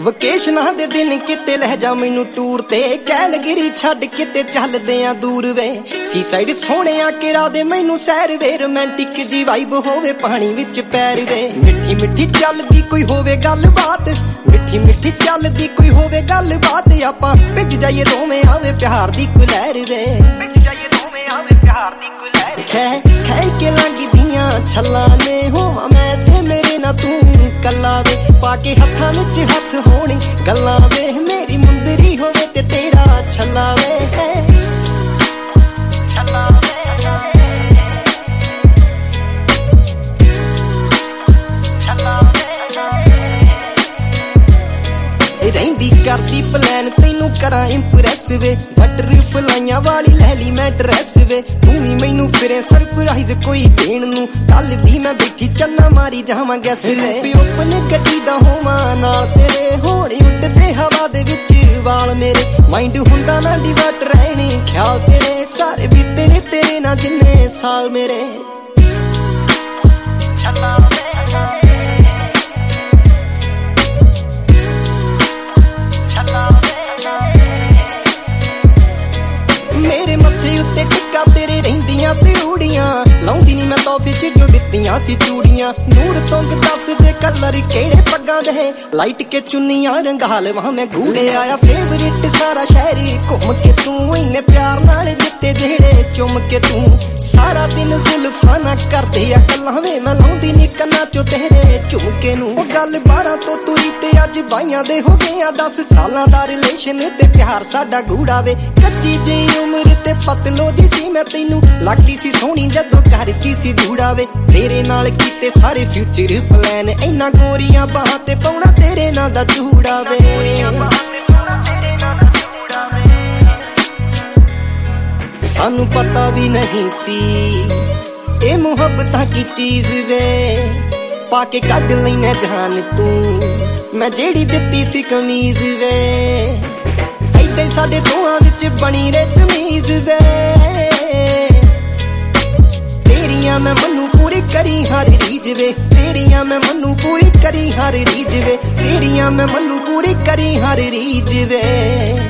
ਵਕੇਸ਼ਨਾਂ ਦੇ ਦਿਨ ਕਿਤੇ ਲੈ ਜਾ ਮੈਨੂੰ ਟੂਰ ਤੇ, ਕੈਲਗਰੀ ਛੱਡ ਕਿਤੇ ਚੱਲਦੇ ਆ ਦੂਰ ਵੇ। ਸੀਸਾਈਡ ਸੋਹਣਿਆ ਕਿਰਾ ਦੇ ਮੈਨੂੰ ਸੈਰ ਵੇ, ਰੋਮਾਂਟਿਕ ਜੀ ਵਾਈਬ ਹੋਵੇ ਪਾਣੀ ਵਿੱਚ ਪੈਰ ਵੇ। ਮਿੱਠੀ ਮਿੱਠੀ ਚੱਲਦੀ ਕੋਈ ਹੋਵੇ ਗੱਲਬਾਤ, ਮਿੱਠੀ ਮਿੱਠੀ ਚੱਲਦੀ ਕੋਈ ਹੋਵੇ ਗੱਲਬਾਤ, ਆਪਾਂ ਭਿੱਜ ਜਾਈਏ ਦੋਵੇਂ ਆਵੇ ਪਿਆਰ ਦੀ ਕੋਈ ਲਹਿਰ ਵੇ। ਭਿੱਜ ਜਾਈਏ ਦੋਵੇਂ ਆਵੇ ਪਿਆਰ ਦੀ ਕੋਈ ਲਹਿਰ। ਖੈ ਕੇ ਲੰਘਦੀਆਂ ਛੱਲਾਂ ਨੇ ਹੋਵਾਂ ਮੈਂ ਤੇ ਮੇਰੇ ਨਾਲ ਤੂੰ ਕੱਲਾ ਵੇ, ਪਾ ਕੇ ਹੱਥਾਂ ਵਿੱਚ ਹੱਥ ਹੋਣੀ ਗੱਲਾਂ ਵੇ, ਮੇਰੀ ਮੁੰਦਰੀ ਹੋਵੇ ਤੇ ਤੇਰਾ ਛੱਲਾ ਵੇ। ਛੱਲਾ ਵੇ ਛੱਲਾ ਰਹਿੰਦੀ ਕਰਦੀ ਪਲਾਨ ਤੈਨੂੰ ਕਰਾਂ ਇੰਪ੍ਰੈਸ ਵੇ, ਬਟਰਫਲਾਈਆਂ ਵਾਲੀ ਲੈ ਲਈ ਮੈਂ ਡਰੈਸ ਵੇ। ਤੂੰ ਵੀ ਮੈਨੂੰ ਫਿਰੇ ਸਰਪ੍ਰਾਈਜ਼ ਕੋਈ ਦੇਣ ਨੂੰ, ਕੱਲ ਦੀ ਮੈਂ ਬੈਠੀ ਚੰਨਾ ਮਾਰੀ ਜਾਵਾਂ ਗੈਸ ਵੇ। ਓਪਨ ਗੱਡੀ ਦਾ ਹੋਵਾਂ ਨਾਲ ਤੇਰੇ, ਹੋਣੀ ਉੱਡਦੇ ਹਵਾ ਦੇ ਵਿੱਚ ਵਾਲ ਮੇਰੇ, ਮਾਈਂਡ ਹੁੰਦਾ ਨਾ ਡਿਵਰਟ ਰਹਿਣੀ ਖਿਆਲ ਤੇਰੇ, ਸਾਰੇ ਬੀਤੇ ਨੇ ਤੇਰੇ ਨਾਲ ਜਿੰਨੇ ਸਾਲ ਮੇਰੇ। ਛੱਲਾ ਮੇਰੇ ਮੱਥੇ ਉੱਤੇ ਟਿੱਕਾ ਤੇਰੇ ਰਹਿੰਦੀਆਂ ਤੇ ਰੂੜੀਆਂ, ਲਾਉਂਦੀ ਨੀ ਮੈਂ ਤੋਹਫੇ ਚ ਜੋ ਦਿੱਤੀਆਂ ਸੀ ਚੂੜੀਆਂ। ਨੂਰ ਤੋਂਗ ਦੱਸ ਦੇ ਕਲਰ ਕਿਹੜੇ ਪੱਗਾਂ ਦੇ, ਲਾਈਟ ਕੇ ਚੁੰਨੀਆਂ ਰੰਗਾ ਲਵਾਂ ਮੈਂ ਗੂੜੇ ਆਇਆ। ਫੇਵਰਿਟ ਸਾਰਾ ਸ਼ਹਿਰ ਘੁੰਮ ਕੇ ਤੂੰ, ਇੰਨੇ ਪਿਆਰ ਨਾਲ ਦਿੱਤੇ ਜਿਹੜੇ ਚੁੰਮ ਕੇ ਤੂੰ। ਸਾਰਾ ਦਿਨ ਜ਼ੁਲਫਾਂ ਨਾ ਕਰਦੇ ਆ ਗੱਲਾਂ ਵੇ, ਮੈਂ ਲਾਉਂਦੀ ਨੀ ਕੰਨਾਂ ਚੋਂ ਤੇਰੇ ਝੁਮਕੇ ਨੂੰ। ਉਹ ਗੱਲ 12 ਤੋਂ ਤੁਰੀ ਤੇ ਅੱਜ 22 ਦੇ ਹੋ ਗਏ ਆ, 10 ਸਾਲਾਂ ਦਾ ਰਿਲੇਸ਼ਨ ਤੇ ਪਿਆਰ ਸਾਡਾ ਗੂੜਾ ਵੇ। ਕੱਚੀ ਜਿਹੀ ਉਮਰ ਤੇ ਪਤਲੋ ਦੀ ਸੀ ਮੈਂ ਤੈਨੂੰ, ਲੱਗਦੀ ਸੀ ਸੋਹਣੀ ਜਦੋਂ ਕਰਦੀ ਸੀ ਧੂੜਾ ਵੇ। ਤੇਰੇ ਨਾਲ ਕੀਤੇ ਸਾਰੇ ਫਿਊਚਰ ਪਲਾਨ, ਇੰਨਾ ਗੋਰੀਆਂ ਬਾਹਾਂ ਤੇ ਪਾਉਣਾ ਤੇਰੇ ਨਾਂ ਦਾ ਜੂੜਾ ਵੇ। ਸਾਨੂੰ ਪਤਾ ਵੀ ਨਹੀਂ ਸੀ ਇਹ ਮੁਹੱਬਤਾਂ ਕੀ ਚੀਜ਼ ਵੇ, ਪਾ ਕੇ ਕੱਢ ਲੈਣਾ ਜਾਨ ਤੂੰ ਮੈਂ ਜਿਹੜੀ ਦਿੱਤੀ ਸੀ ਕਮੀਜ਼ ਵੇ। ਏਦਾਂ ਸਾਡੇ ਦੋਹਾਂ ਵਿੱਚ ਬਣੀ ਰੇ ਤਮੀਜ਼ ਵੇ, ਤੇਰੀਆਂ ਮੈਂ ਮਨੂੰ ਪੂਰੀ ਕਰੀ ਹਰ ਰੀਝ ਵੇ, ਤੇਰੀਆਂ ਮੈਂ ਮਨੂੰ ਪੂਰੀ ਕਰੀ ਹਰ ਰੀਝ ਵੇ, ਤੇਰੀਆਂ ਮੈਂ ਮਨੂੰ ਪੂਰੀ ਕਰੀ ਹਰ ਰੀਝ ਵੇ।